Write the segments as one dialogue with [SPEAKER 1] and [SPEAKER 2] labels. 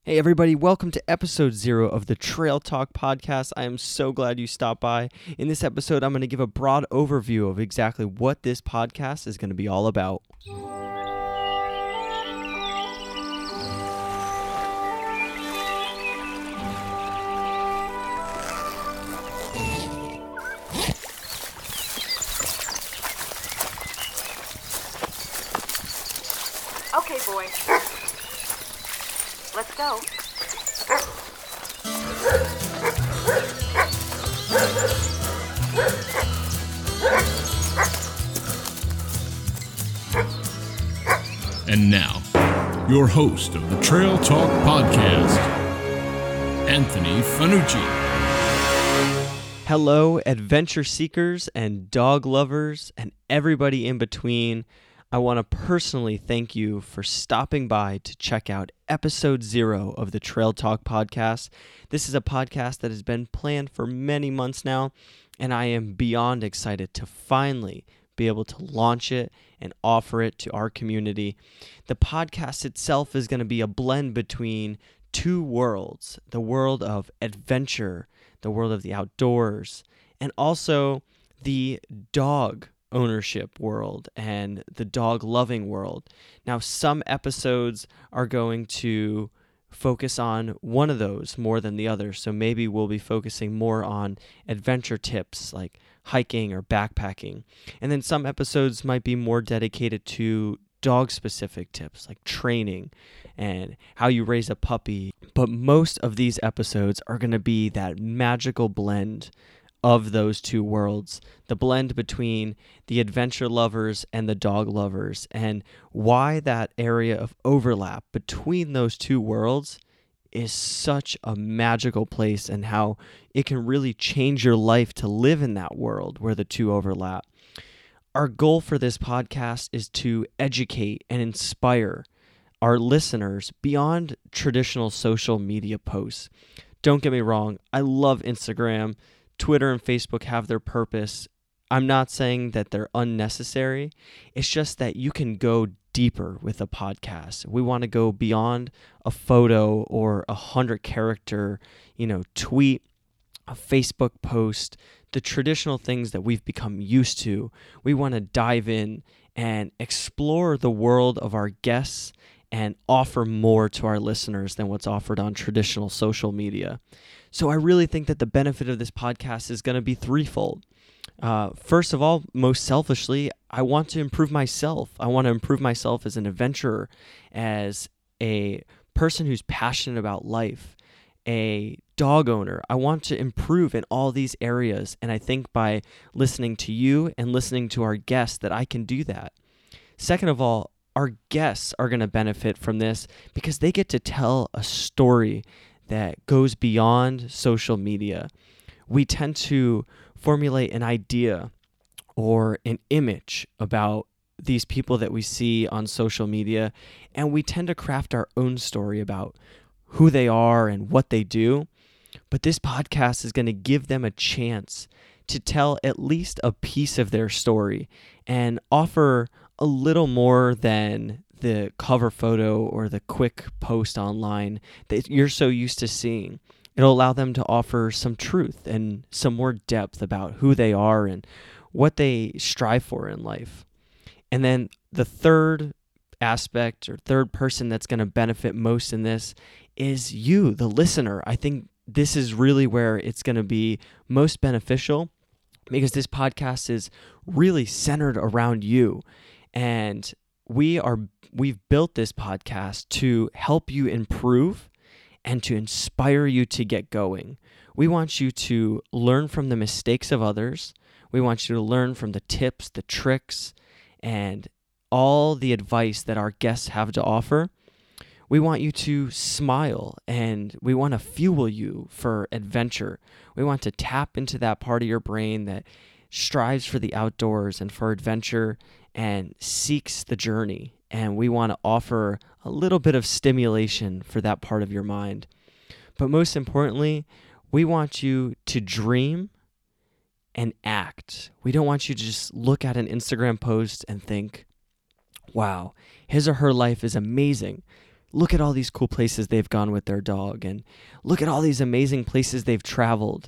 [SPEAKER 1] Hey everybody, welcome to episode 0 of the Trail Talk podcast. I am so glad you stopped by. In this episode, I'm going to give a broad overview of exactly what this podcast is going to be all about.
[SPEAKER 2] Okay, boy. Let's go.
[SPEAKER 3] And now, your host of the Trail Talk podcast, Anthony Fanucci.
[SPEAKER 1] Hello, adventure seekers and dog lovers and everybody in between. I want to personally thank you for stopping by to check out episode 0 of the Trail Talk podcast. This is a podcast that has been planned for many months now, and I am beyond excited to finally be able to launch it and offer it to our community. The podcast itself is going to be a blend between two worlds, the world of adventure, the world of the outdoors, and also the dog ownership world and the dog loving world. Now, some episodes are going to focus on one of those more than the other. So maybe we'll be focusing more on adventure tips like hiking or backpacking. And then some episodes might be more dedicated to dog specific tips like training and how you raise a puppy. But most of these episodes are going to be that magical blend of those two worlds, the blend between the adventure lovers and the dog lovers, and why that area of overlap between those two worlds is such a magical place and how it can really change your life to live in that world where the two overlap. Our goal for this podcast is to educate and inspire our listeners beyond traditional social media posts. Don't get me wrong, I love Instagram. Twitter and Facebook have their purpose. I'm not saying that they're unnecessary. It's just that you can go deeper with a podcast. We want to go beyond a photo or 100-character, tweet, a Facebook post, the traditional things that we've become used to. We want to dive in and explore the world of our guests and offer more to our listeners than what's offered on traditional social media. So I really think that the benefit of this podcast is going to be threefold. First of all, most selfishly, I want to improve myself. I want to improve myself as an adventurer, as a person who's passionate about life, a dog owner. I want to improve in all these areas, and I think by listening to you and listening to our guests that I can do that. Second of all, our guests are going to benefit from this because they get to tell a story that goes beyond social media. We tend to formulate an idea or an image about these people that we see on social media, and we tend to craft our own story about who they are and what they do. But this podcast is going to give them a chance to tell at least a piece of their story and offer a little more than the cover photo or the quick post online that you're so used to seeing. It'll allow them to offer some truth and some more depth about who they are and what they strive for in life. And then the third aspect or third person that's going to benefit most in this is you, the listener. I think this is really where it's going to be most beneficial because this podcast is really centered around you. And we've built this podcast to help you improve and to inspire you to get going. We want you to learn from the mistakes of others. We want you to learn from the tips, the tricks, and all the advice that our guests have to offer. We want you to smile, and we want to fuel you for adventure. We want to tap into that part of your brain that strives for the outdoors and for adventure and seeks the journey. And we want to offer a little bit of stimulation for that part of your mind. But most importantly, we want you to dream and act. We don't want you to just look at an Instagram post and think, wow, his or her life is amazing. look at all these cool places they've gone with their dog, and look at all these amazing places they've traveled,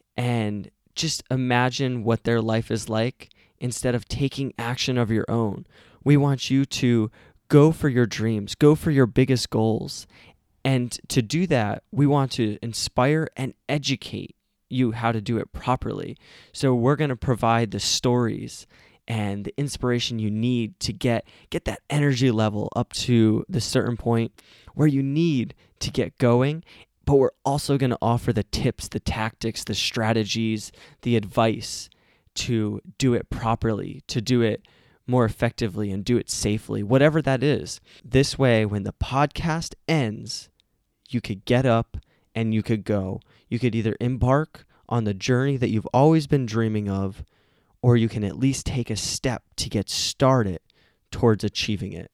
[SPEAKER 1] and just imagine what their life is like instead of taking action of your own. We want you to go for your dreams, go for your biggest goals. And to do that, we want to inspire and educate you how to do it properly. So we're going to provide the stories and the inspiration you need to get that energy level up to the certain point where you need to get going. But we're also going to offer the tips, the tactics, the strategies, the advice to do it properly, to do it more effectively and do it safely, whatever that is. This way, when the podcast ends, you could get up and you could go. You could either embark on the journey that you've always been dreaming of, or you can at least take a step to get started towards achieving it.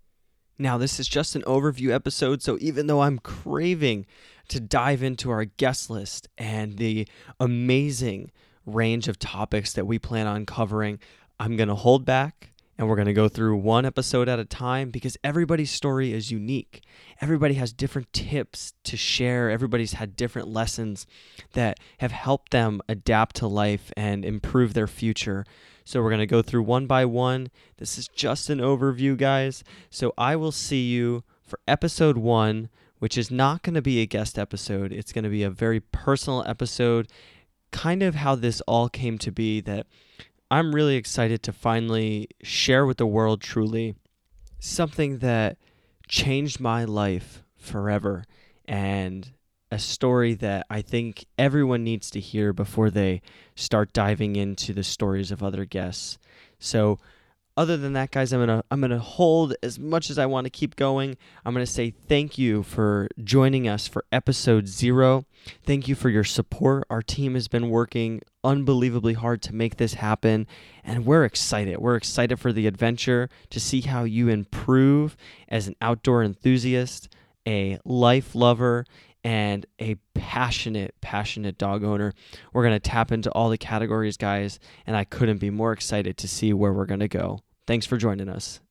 [SPEAKER 1] Now, this is just an overview episode, so even though I'm craving to dive into our guest list and the amazing range of topics that we plan on covering, I'm going to hold back and we're going to go through one episode at a time because everybody's story is unique. Everybody has different tips to share. Everybody's had different lessons that have helped them adapt to life and improve their future. So we're going to go through one by one. This is just an overview, guys. So I will see you for episode 1, which is not going to be a guest episode. It's going to be a very personal episode, kind of how this all came to be, that I'm really excited to finally share with the world truly something that changed my life forever, and a story that I think everyone needs to hear before they start diving into the stories of other guests. So other than that, guys, I'm gonna hold as much as I want to keep going. I'm gonna say thank you for joining us for episode 0. Thank you for your support. Our team has been working unbelievably hard to make this happen, and we're excited. We're excited for the adventure, to see how you improve as an outdoor enthusiast, a life lover, and a passionate dog owner. We're going to tap into all the categories, guys, and I couldn't be more excited to see where we're going to go. Thanks for joining us.